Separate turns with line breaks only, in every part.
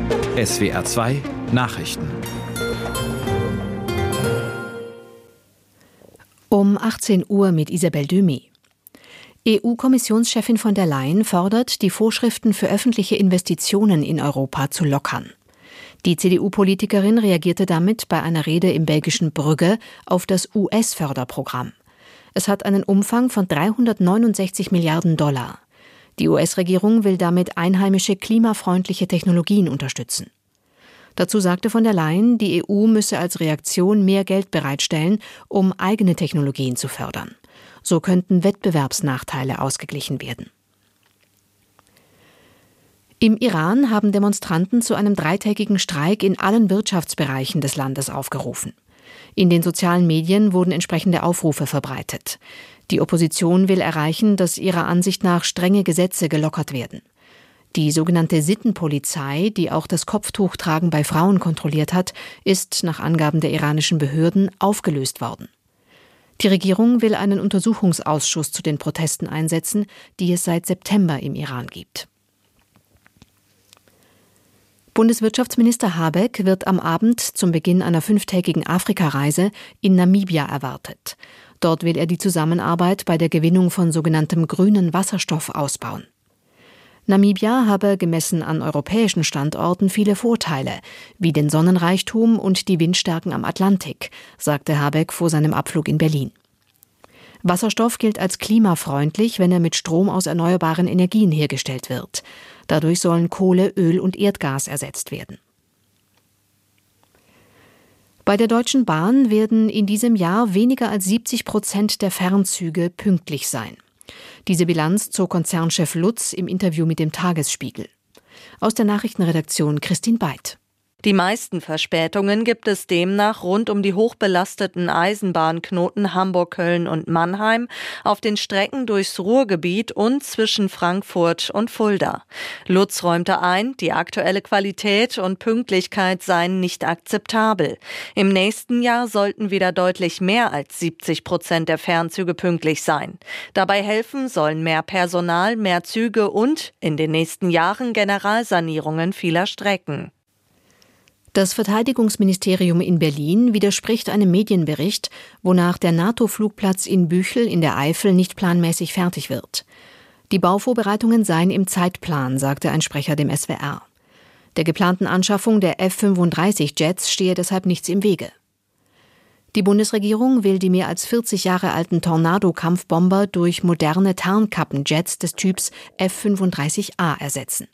SWR 2 Nachrichten.
Um 18 Uhr mit Isabel Dömi. EU-Kommissionschefin von der Leyen fordert, die Vorschriften für öffentliche Investitionen in Europa zu lockern. Die CDU-Politikerin reagierte damit bei einer Rede im belgischen Brügge auf das US-Förderprogramm. Es hat einen Umfang von 369 Milliarden $. Die US-Regierung will damit einheimische klimafreundliche Technologien unterstützen. Dazu sagte von der Leyen, die EU müsse als Reaktion mehr Geld bereitstellen, um eigene Technologien zu fördern. So könnten Wettbewerbsnachteile ausgeglichen werden. Im Iran haben Demonstranten zu einem 3-tägigen Streik in allen Wirtschaftsbereichen des Landes aufgerufen. In den sozialen Medien wurden entsprechende Aufrufe verbreitet. Die Opposition will erreichen, dass ihrer Ansicht nach strenge Gesetze gelockert werden. Die sogenannte Sittenpolizei, die auch das Kopftuchtragen bei Frauen kontrolliert hat, ist nach Angaben der iranischen Behörden aufgelöst worden. Die Regierung will einen Untersuchungsausschuss zu den Protesten einsetzen, die es seit September im Iran gibt. Bundeswirtschaftsminister Habeck wird am Abend zum Beginn einer 5-tägigen Afrikareise in Namibia erwartet. Dort will er die Zusammenarbeit bei der Gewinnung von sogenanntem grünen Wasserstoff ausbauen. Namibia habe gemessen an europäischen Standorten viele Vorteile, wie den Sonnenreichtum und die Windstärken am Atlantik, sagte Habeck vor seinem Abflug in Berlin. Wasserstoff gilt als klimafreundlich, wenn er mit Strom aus erneuerbaren Energien hergestellt wird. Dadurch sollen Kohle, Öl und Erdgas ersetzt werden. Bei der Deutschen Bahn werden in diesem Jahr weniger als 70% der Fernzüge pünktlich sein. Diese Bilanz zog Konzernchef Lutz im Interview mit dem Tagesspiegel. Aus der Nachrichtenredaktion Christine Beit.
Die meisten Verspätungen gibt es demnach rund um die hochbelasteten Eisenbahnknoten Hamburg, Köln und Mannheim auf den Strecken durchs Ruhrgebiet und zwischen Frankfurt und Fulda. Lutz räumte ein, die aktuelle Qualität und Pünktlichkeit seien nicht akzeptabel. Im nächsten Jahr sollten wieder deutlich mehr als 70% der Fernzüge pünktlich sein. Dabei helfen sollen mehr Personal, mehr Züge und in den nächsten Jahren Generalsanierungen vieler Strecken.
Das Verteidigungsministerium in Berlin widerspricht einem Medienbericht, wonach der NATO-Flugplatz in Büchel in der Eifel nicht planmäßig fertig wird. Die Bauvorbereitungen seien im Zeitplan, sagte ein Sprecher dem SWR. Der geplanten Anschaffung der F-35-Jets stehe deshalb nichts im Wege. Die Bundesregierung will die mehr als 40 Jahre alten Tornado-Kampfbomber durch moderne Tarnkappenjets des Typs F-35A ersetzen.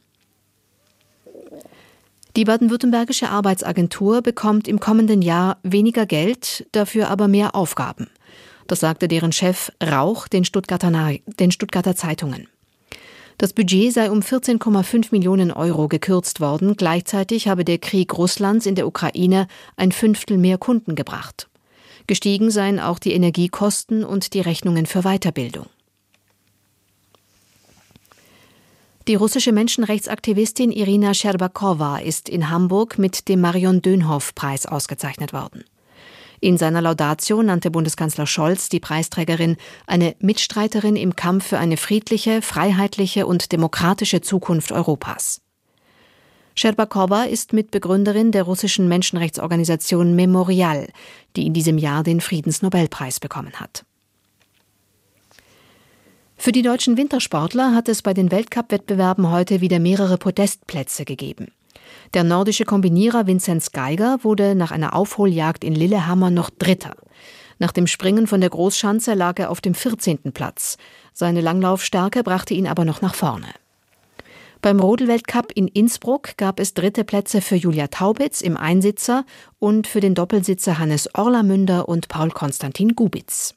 Die baden-württembergische Arbeitsagentur bekommt im kommenden Jahr weniger Geld, dafür aber mehr Aufgaben. Das sagte deren Chef Rauch den Stuttgarter Zeitungen. Das Budget sei um 14,5 Millionen € gekürzt worden. Gleichzeitig habe der Krieg Russlands in der Ukraine ein 1/5 mehr Kunden gebracht. Gestiegen seien auch die Energiekosten und die Rechnungen für Weiterbildung. Die russische Menschenrechtsaktivistin Irina Scherbakowa ist in Hamburg mit dem Marion-Dönhoff-Preis ausgezeichnet worden. In seiner Laudatio nannte Bundeskanzler Scholz die Preisträgerin eine Mitstreiterin im Kampf für eine friedliche, freiheitliche und demokratische Zukunft Europas. Scherbakowa ist Mitbegründerin der russischen Menschenrechtsorganisation Memorial, die in diesem Jahr den Friedensnobelpreis bekommen hat. Für die deutschen Wintersportler hat es bei den Weltcup-Wettbewerben heute wieder mehrere Podestplätze gegeben. Der nordische Kombinierer Vinzenz Geiger wurde nach einer Aufholjagd in Lillehammer noch Dritter. Nach dem Springen von der Großschanze lag er auf dem 14. Platz. Seine Langlaufstärke brachte ihn aber noch nach vorne. Beim Rodel-Weltcup in Innsbruck gab es 3. Plätze für Julia Taubitz im Einsitzer und für den Doppelsitzer Hannes Orlamünder und Paul-Konstantin Gubitz.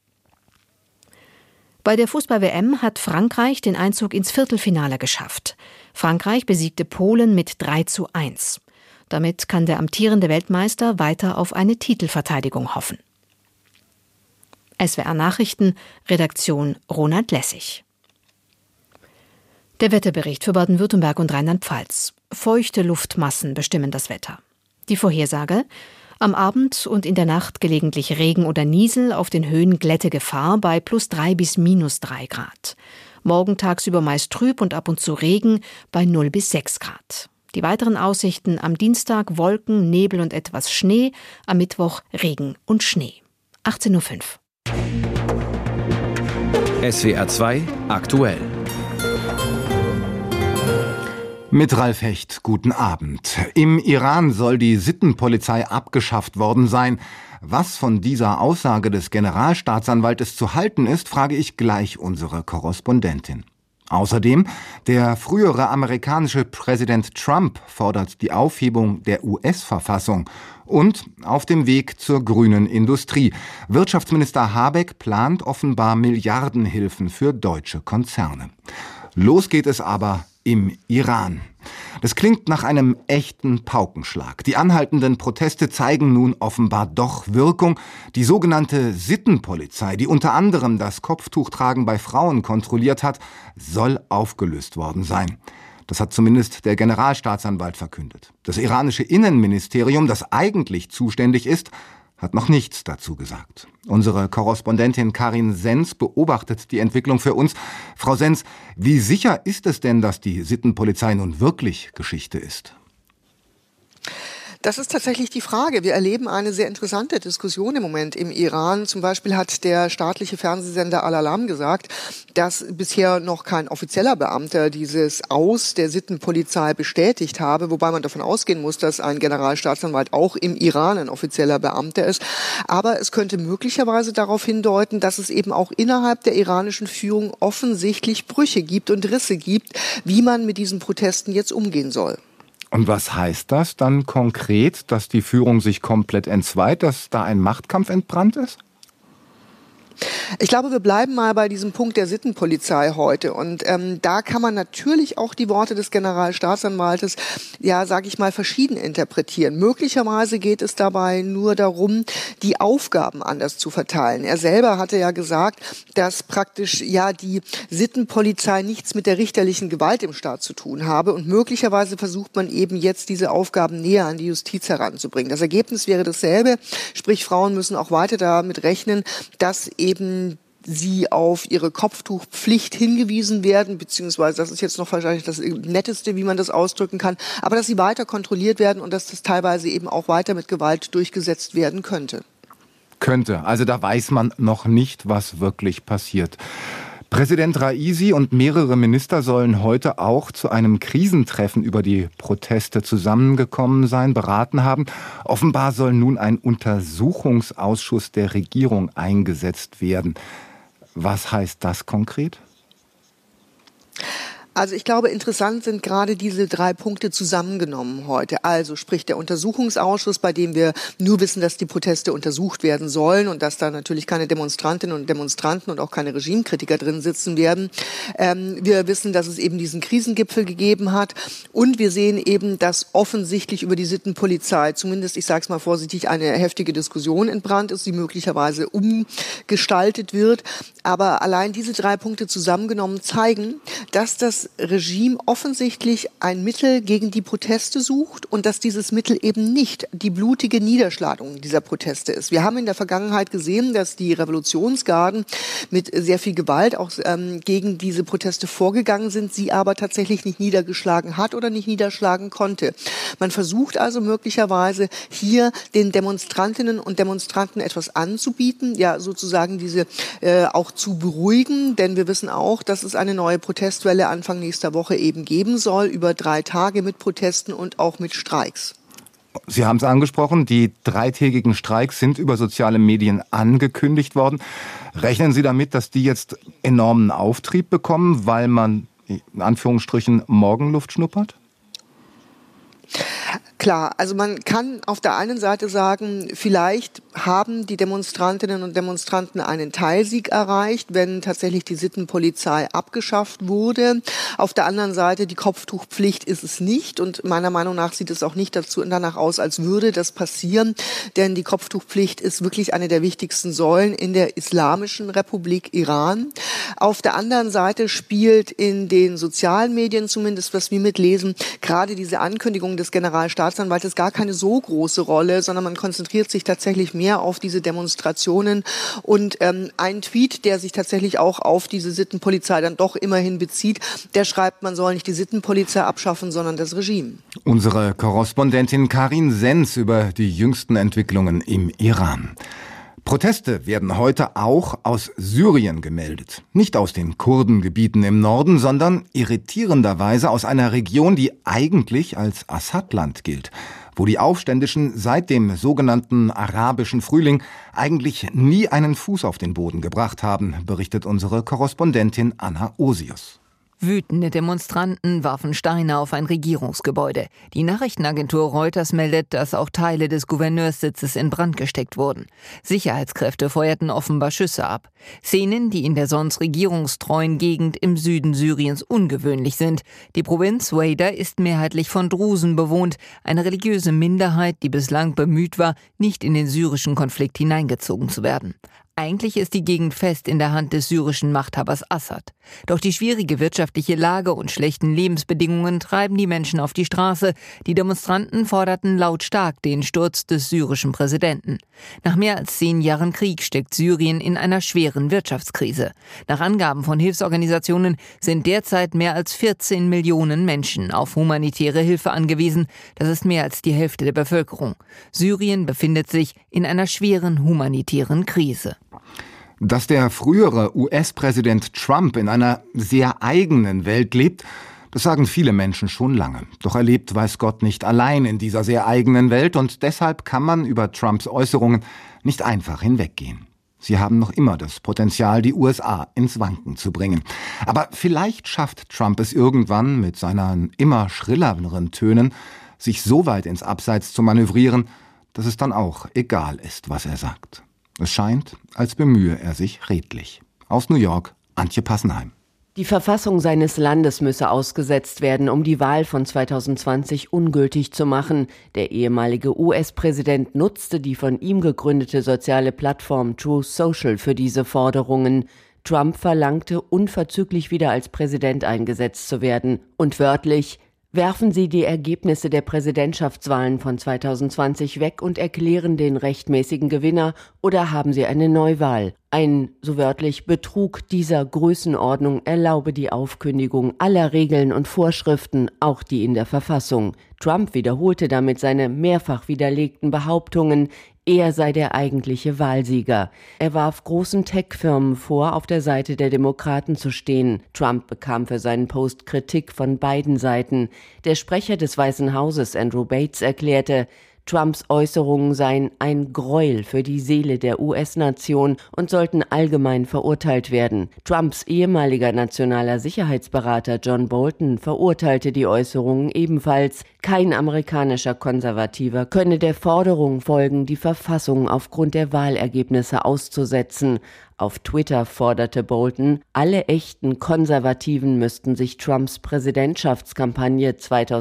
Bei der Fußball-WM hat Frankreich den Einzug ins Viertelfinale geschafft. Frankreich besiegte Polen mit 3:1. Damit kann der amtierende Weltmeister weiter auf eine Titelverteidigung hoffen. SWR Nachrichten, Redaktion Ronald Lessig. Der Wetterbericht für Baden-Württemberg und Rheinland-Pfalz. Feuchte Luftmassen bestimmen das Wetter. Die Vorhersage: Am Abend und in der Nacht gelegentlich Regen oder Niesel, auf den Höhen Glättegefahr bei +3 bis -3 Grad. Morgen tagsüber meist trüb und ab und zu Regen bei 0 bis 6 Grad. Die weiteren Aussichten: am Dienstag Wolken, Nebel und etwas Schnee, am Mittwoch Regen und Schnee. 18:05 Uhr.
SWR 2 aktuell.
Mit Ralf Hecht, guten Abend. Im Iran soll die Sittenpolizei abgeschafft worden sein. Was von dieser Aussage des Generalstaatsanwaltes zu halten ist, frage ich gleich unsere Korrespondentin. Außerdem, der frühere amerikanische Präsident Trump fordert die Aufhebung der US-Verfassung. Und auf dem Weg zur grünen Industrie. Wirtschaftsminister Habeck plant offenbar Milliardenhilfen für deutsche Konzerne. Los geht es aber im Iran. Das klingt nach einem echten Paukenschlag. Die anhaltenden Proteste zeigen nun offenbar doch Wirkung. Die sogenannte Sittenpolizei, die unter anderem das Kopftuchtragen bei Frauen kontrolliert hat, soll aufgelöst worden sein. Das hat zumindest der Generalstaatsanwalt verkündet. Das iranische Innenministerium, das eigentlich zuständig ist, hat noch nichts dazu gesagt. Unsere Korrespondentin Karin Sens beobachtet die Entwicklung für uns. Frau Sens, wie sicher ist es denn, dass die Sittenpolizei nun wirklich Geschichte ist?
Das ist tatsächlich die Frage. Wir erleben eine sehr interessante Diskussion im Moment im Iran. Zum Beispiel hat der staatliche Fernsehsender Al-Alam gesagt, dass bisher noch kein offizieller Beamter dieses Aus der Sittenpolizei bestätigt habe, wobei man davon ausgehen muss, dass ein Generalstaatsanwalt auch im Iran ein offizieller Beamter ist. Aber es könnte möglicherweise darauf hindeuten, dass es eben auch innerhalb der iranischen Führung offensichtlich Brüche gibt und Risse gibt, wie man mit diesen Protesten jetzt umgehen soll.
Und was heißt das dann konkret, dass die Führung sich komplett entzweit, dass da ein Machtkampf entbrannt ist?
Ich glaube, wir bleiben mal bei diesem Punkt der Sittenpolizei heute. Und da kann man natürlich auch die Worte des Generalstaatsanwaltes, ja, sage ich mal, verschieden interpretieren. Möglicherweise geht es dabei nur darum, die Aufgaben anders zu verteilen. Er selber hatte ja gesagt, dass praktisch ja die Sittenpolizei nichts mit der richterlichen Gewalt im Staat zu tun habe. Und möglicherweise versucht man eben jetzt, diese Aufgaben näher an die Justiz heranzubringen. Das Ergebnis wäre dasselbe. Sprich, Frauen müssen auch weiter damit rechnen, dass eben sie auf ihre Kopftuchpflicht hingewiesen werden, beziehungsweise das ist jetzt noch wahrscheinlich das Netteste, wie man das ausdrücken kann, aber dass sie weiter kontrolliert werden und dass das teilweise eben auch weiter mit Gewalt durchgesetzt werden könnte.
Also da weiß man noch nicht, was wirklich passiert. Präsident Raisi und mehrere Minister sollen heute auch zu einem Krisentreffen über die Proteste zusammengekommen sein, beraten haben. Offenbar soll nun ein Untersuchungsausschuss der Regierung eingesetzt werden. Was heißt das konkret?
Also ich glaube, interessant sind gerade diese 3 Punkte zusammengenommen heute. Also sprich der Untersuchungsausschuss, bei dem wir nur wissen, dass die Proteste untersucht werden sollen und dass da natürlich keine Demonstrantinnen und Demonstranten und auch keine Regimekritiker drin sitzen werden. Wir wissen, dass es eben diesen Krisengipfel gegeben hat und wir sehen eben, dass offensichtlich über die Sittenpolizei, zumindest, ich sage es mal vorsichtig, eine heftige Diskussion entbrannt ist, die möglicherweise umgestaltet wird. Aber allein diese 3 Punkte zusammengenommen zeigen, dass das Regime offensichtlich ein Mittel gegen die Proteste sucht und dass dieses Mittel eben nicht die blutige Niederschlagung dieser Proteste ist. Wir haben in der Vergangenheit gesehen, dass die Revolutionsgarden mit sehr viel Gewalt auch gegen diese Proteste vorgegangen sind, sie aber tatsächlich nicht niedergeschlagen hat oder nicht niederschlagen konnte. Man versucht also möglicherweise hier den Demonstrantinnen und Demonstranten etwas anzubieten, ja sozusagen diese auch zu beruhigen, denn wir wissen auch, dass es eine neue Protestwelle Anfang nächster Woche eben geben soll, über 3 Tage mit Protesten und auch mit Streiks.
Sie haben es angesprochen, die 3-tägigen Streiks sind über soziale Medien angekündigt worden. Rechnen Sie damit, dass die jetzt enormen Auftrieb bekommen, weil man in Anführungsstrichen Morgenluft schnuppert?
Klar, also man kann auf der einen Seite sagen, vielleicht haben die Demonstrantinnen und Demonstranten einen Teilsieg erreicht, wenn tatsächlich die Sittenpolizei abgeschafft wurde. Auf der anderen Seite, die Kopftuchpflicht ist es nicht und meiner Meinung nach sieht es auch nicht danach aus, als würde das passieren, denn die Kopftuchpflicht ist wirklich eine der wichtigsten Säulen in der Islamischen Republik Iran. Auf der anderen Seite spielt in den sozialen Medien zumindest, was wir mitlesen, gerade diese Ankündigung des Generalstaatsanwalts Staatsanwaltes gar keine so große Rolle, sondern man konzentriert sich tatsächlich mehr auf diese Demonstrationen. Und ein Tweet, der sich tatsächlich auch auf diese Sittenpolizei dann doch immerhin bezieht, der schreibt, man soll nicht die Sittenpolizei abschaffen, sondern das Regime.
Unsere Korrespondentin Karin Sens über die jüngsten Entwicklungen im Iran. Proteste werden heute auch aus Syrien gemeldet. Nicht aus den Kurdengebieten im Norden, sondern irritierenderweise aus einer Region, die eigentlich als Assad-Land gilt, wo die Aufständischen seit dem sogenannten arabischen Frühling eigentlich nie einen Fuß auf den Boden gebracht haben, berichtet unsere Korrespondentin Anna Osius.
Wütende Demonstranten warfen Steine auf ein Regierungsgebäude. Die Nachrichtenagentur Reuters meldet, dass auch Teile des Gouverneurssitzes in Brand gesteckt wurden. Sicherheitskräfte feuerten offenbar Schüsse ab. Szenen, die in der sonst regierungstreuen Gegend im Süden Syriens ungewöhnlich sind. Die Provinz Wada ist mehrheitlich von Drusen bewohnt, eine religiöse Minderheit, die bislang bemüht war, nicht in den syrischen Konflikt hineingezogen zu werden. Eigentlich ist die Gegend fest in der Hand des syrischen Machthabers Assad. Doch die schwierige wirtschaftliche Lage und schlechten Lebensbedingungen treiben die Menschen auf die Straße. Die Demonstranten forderten lautstark den Sturz des syrischen Präsidenten. Nach mehr als 10 Jahren Krieg steckt Syrien in einer schweren Wirtschaftskrise. Nach Angaben von Hilfsorganisationen sind derzeit mehr als 14 Millionen Menschen auf humanitäre Hilfe angewiesen. Das ist mehr als die Hälfte der Bevölkerung. Syrien befindet sich in einer schweren humanitären Krise.
Dass der frühere US-Präsident Trump in einer sehr eigenen Welt lebt, das sagen viele Menschen schon lange. Doch er lebt, weiß Gott, nicht allein in dieser sehr eigenen Welt und deshalb kann man über Trumps Äußerungen nicht einfach hinweggehen. Sie haben noch immer das Potenzial, die USA ins Wanken zu bringen. Aber vielleicht schafft Trump es irgendwann mit seinen immer schrilleren Tönen, sich so weit ins Abseits zu manövrieren, dass es dann auch egal ist, was er sagt. Es scheint, als bemühe er sich redlich. Aus New York, Antje Passenheim.
Die Verfassung seines Landes müsse ausgesetzt werden, um die Wahl von 2020 ungültig zu machen. Der ehemalige US-Präsident nutzte die von ihm gegründete soziale Plattform Truth Social für diese Forderungen. Trump verlangte, unverzüglich wieder als Präsident eingesetzt zu werden. Und wörtlich: Werfen Sie die Ergebnisse der Präsidentschaftswahlen von 2020 weg und erklären den rechtmäßigen Gewinner oder haben Sie eine Neuwahl. Ein, so wörtlich, Betrug dieser Größenordnung erlaube die Aufkündigung aller Regeln und Vorschriften, auch die in der Verfassung. Trump wiederholte damit seine mehrfach widerlegten Behauptungen, er sei der eigentliche Wahlsieger. Er warf großen Tech-Firmen vor, auf der Seite der Demokraten zu stehen. Trump bekam für seinen Post Kritik von beiden Seiten. Der Sprecher des Weißen Hauses, Andrew Bates, erklärte, Trumps Äußerungen seien ein Gräuel für die Seele der US-Nation und sollten allgemein verurteilt werden. Trumps ehemaliger nationaler Sicherheitsberater John Bolton verurteilte die Äußerungen ebenfalls. Kein amerikanischer Konservativer könne der Forderung folgen, die Verfassung aufgrund der Wahlergebnisse auszusetzen. Auf Twitter forderte Bolton, alle echten Konservativen müssten sich Trumps Präsidentschaftskampagne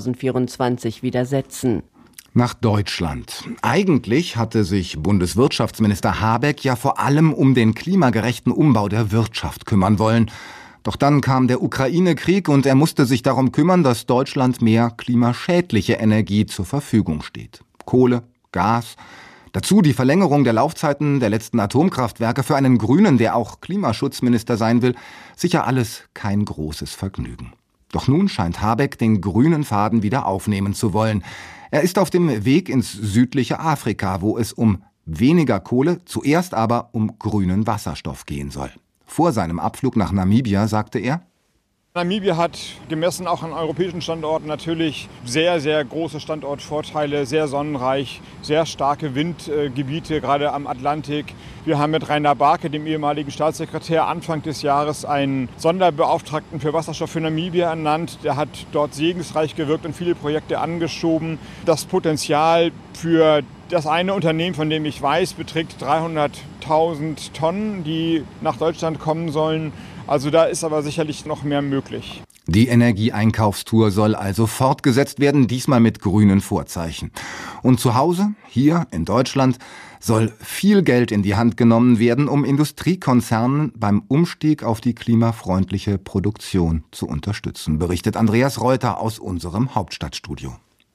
2024 widersetzen.
Nach Deutschland. Eigentlich hatte sich Bundeswirtschaftsminister Habeck ja vor allem um den klimagerechten Umbau der Wirtschaft kümmern wollen. Doch dann kam der Ukraine-Krieg und er musste sich darum kümmern, dass Deutschland mehr klimaschädliche Energie zur Verfügung steht. Kohle, Gas, dazu die Verlängerung der Laufzeiten der letzten Atomkraftwerke für einen Grünen, der auch Klimaschutzminister sein will, sicher alles kein großes Vergnügen. Doch nun scheint Habeck den grünen Faden wieder aufnehmen zu wollen. Er ist auf dem Weg ins südliche Afrika, wo es um weniger Kohle, zuerst aber um grünen Wasserstoff gehen soll. Vor seinem Abflug nach Namibia sagte er:
Namibia hat gemessen auch an europäischen Standorten natürlich sehr, sehr große Standortvorteile, sehr sonnenreich, sehr starke Windgebiete, gerade am Atlantik. Wir haben mit Rainer Barke, dem ehemaligen Staatssekretär, Anfang des Jahres einen Sonderbeauftragten für Wasserstoff für Namibia ernannt. Der hat dort segensreich gewirkt und viele Projekte angeschoben. Das Potenzial für das eine Unternehmen, von dem ich weiß, beträgt 300.000 Tonnen, die nach Deutschland kommen sollen. Also da ist aber sicherlich noch mehr möglich.
Die Energieeinkaufstour soll also fortgesetzt werden, diesmal mit grünen Vorzeichen. Und zu Hause, hier in Deutschland, soll viel Geld in die Hand genommen werden, um Industriekonzernen beim Umstieg auf die klimafreundliche Produktion zu unterstützen, berichtet Andreas Reuter aus unserem Hauptstadtstudio.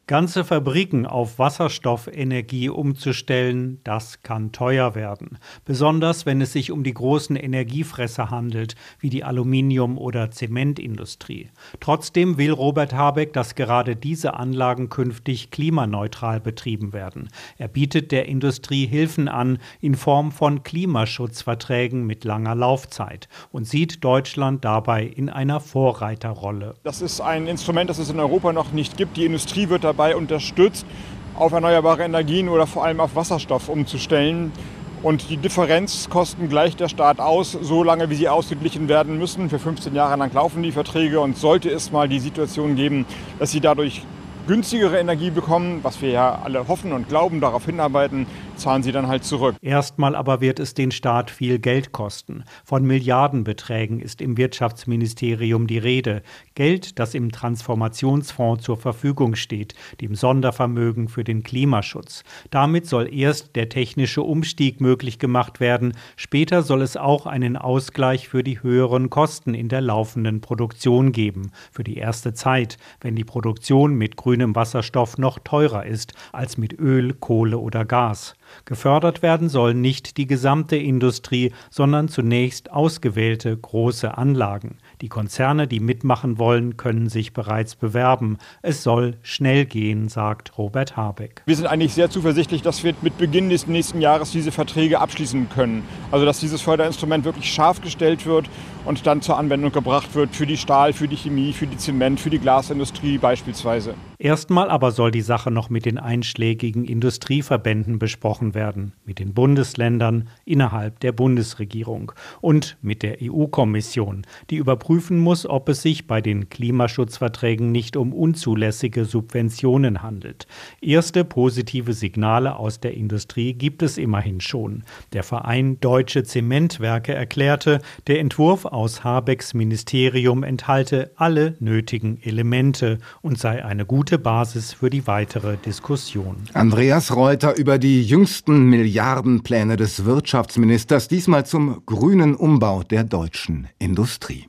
Ganze Fabriken auf Wasserstoffenergie umzustellen, das kann teuer werden. Besonders wenn es sich um die großen Energiefresser handelt, wie die Aluminium- oder Zementindustrie. Trotzdem will Robert Habeck, dass gerade diese Anlagen künftig klimaneutral betrieben werden. Er bietet der Industrie Hilfen an in Form von Klimaschutzverträgen mit langer Laufzeit und sieht Deutschland dabei in einer Vorreiterrolle.
Das ist ein Instrument, das es in Europa noch nicht gibt. Die Industrie wird dabei unterstützt, auf erneuerbare Energien oder vor allem auf Wasserstoff umzustellen. Und die Differenzkosten gleicht der Staat aus, so lange wie sie ausgeglichen werden müssen. Für 15 Jahre lang laufen die Verträge und sollte es mal die Situation geben, dass sie dadurch günstigere Energie bekommen, was wir ja alle hoffen und glauben, darauf hinarbeiten, zahlen sie dann halt zurück.
Erstmal aber wird es den Staat viel Geld kosten. Von Milliardenbeträgen ist im Wirtschaftsministerium die Rede. Geld, das im Transformationsfonds zur Verfügung steht, dem Sondervermögen für den Klimaschutz. Damit soll erst der technische Umstieg möglich gemacht werden. Später soll es auch einen Ausgleich für die höheren Kosten in der laufenden Produktion geben. Für die erste Zeit, wenn die Produktion mit grünem Wasserstoff noch teurer ist als mit Öl, Kohle oder Gas. Gefördert werden soll nicht die gesamte Industrie, sondern zunächst ausgewählte große Anlagen. Die Konzerne, die mitmachen wollen, können sich bereits bewerben. Es soll schnell gehen, sagt Robert Habeck.
Wir sind eigentlich sehr zuversichtlich, dass wir mit Beginn des nächsten Jahres diese Verträge abschließen können. Also dass dieses Förderinstrument wirklich scharf gestellt wird und dann zur Anwendung gebracht wird für die Stahl-, für die Chemie-, für die Zement-, für die Glasindustrie beispielsweise.
Erstmal aber soll die Sache noch mit den einschlägigen Industrieverbänden besprochen werden, mit den Bundesländern innerhalb der Bundesregierung und mit der EU-Kommission, die überprüfen muss, ob es sich bei den Klimaschutzverträgen nicht um unzulässige Subventionen handelt. Erste positive Signale aus der Industrie gibt es immerhin schon. Der Verein Deutsche Zementwerke erklärte, der Entwurf aus Habecks Ministerium enthalte alle nötigen Elemente und sei eine gute Basis für die weitere Diskussion.
Andreas Reuter über die jüngsten Milliardenpläne des Wirtschaftsministers, diesmal zum grünen Umbau der deutschen Industrie.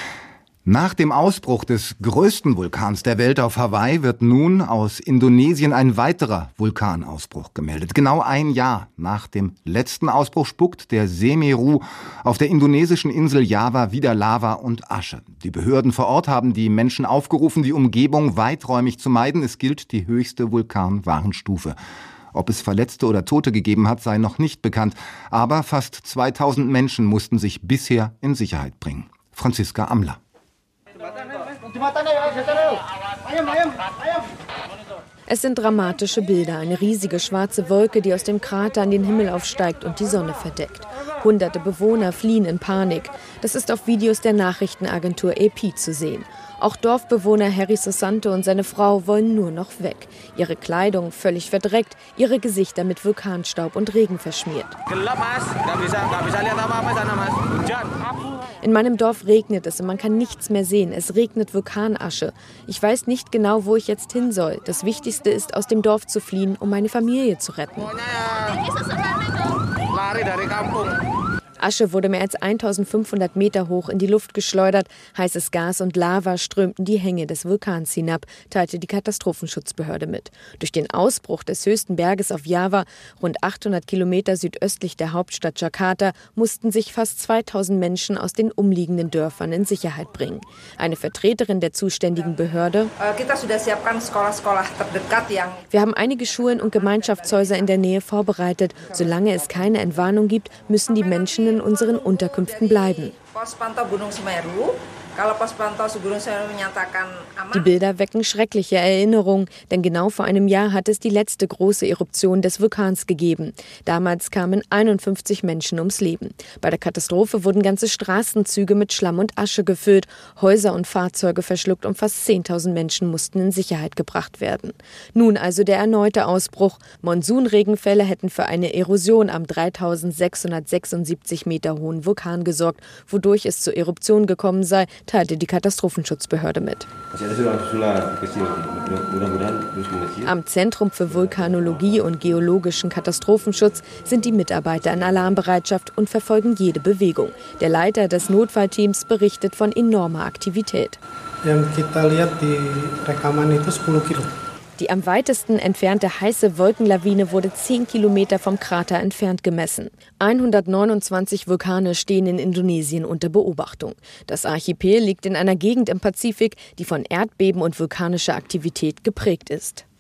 Nach dem Ausbruch des größten Vulkans der Welt auf Hawaii wird nun aus Indonesien ein weiterer Vulkanausbruch gemeldet. Genau ein Jahr nach dem letzten Ausbruch spuckt der Semeru auf der indonesischen Insel Java wieder Lava und Asche. Die Behörden vor Ort haben die Menschen aufgerufen, die Umgebung weiträumig zu meiden. Es gilt die höchste Vulkanwarnstufe. Ob es Verletzte oder Tote gegeben hat, sei noch nicht bekannt. Aber fast 2000 Menschen mussten sich bisher in Sicherheit bringen. Franziska Amler.
Es sind dramatische Bilder, eine riesige schwarze Wolke, die aus dem Krater an den Himmel aufsteigt und die Sonne verdeckt. Hunderte Bewohner fliehen in Panik. Das ist auf Videos der Nachrichtenagentur AP zu sehen. Auch Dorfbewohner Harry Susanto und seine Frau wollen nur noch weg. Ihre Kleidung völlig verdreckt, ihre Gesichter mit Vulkanstaub und Regen verschmiert. In meinem Dorf regnet es und man kann nichts mehr sehen. Es regnet Vulkanasche. Ich weiß nicht genau, wo ich jetzt hin soll. Das Wichtigste ist, aus dem Dorf zu fliehen, um meine Familie zu retten. Asche wurde mehr als 1500 Meter hoch in die Luft geschleudert. Heißes Gas und Lava strömten die Hänge des Vulkans hinab, teilte die Katastrophenschutzbehörde mit. Durch den Ausbruch des höchsten Berges auf Java, rund 800 Kilometer südöstlich der Hauptstadt Jakarta, mussten sich fast 2000 Menschen aus den umliegenden Dörfern in Sicherheit bringen. Eine Vertreterin der zuständigen Behörde: Wir haben einige Schulen und Gemeinschaftshäuser in der Nähe vorbereitet. Solange es keine Entwarnung gibt, müssen die Menschen in unseren Unterkünften bleiben. Die Bilder wecken schreckliche Erinnerungen, denn genau vor einem Jahr hat es die letzte große Eruption des Vulkans gegeben. Damals kamen 51 Menschen ums Leben. Bei der Katastrophe wurden ganze Straßenzüge mit Schlamm und Asche gefüllt, Häuser und Fahrzeuge verschluckt und fast 10.000 Menschen mussten in Sicherheit gebracht werden. Nun also der erneute Ausbruch. Monsunregenfälle hätten für eine Erosion am 3.676 Meter hohen Vulkan gesorgt, wodurch es zur Eruption gekommen sei, teilte die Katastrophenschutzbehörde mit. Am Zentrum für Vulkanologie und geologischen Katastrophenschutz sind die Mitarbeiter in Alarmbereitschaft und verfolgen jede Bewegung. Der Leiter des Notfallteams berichtet von enormer Aktivität. Die am weitesten entfernte heiße Wolkenlawine wurde 10 Kilometer vom Krater entfernt gemessen. 129 Vulkane stehen in Indonesien unter Beobachtung. Das Archipel liegt in einer Gegend im Pazifik, die von Erdbeben und vulkanischer Aktivität geprägt ist.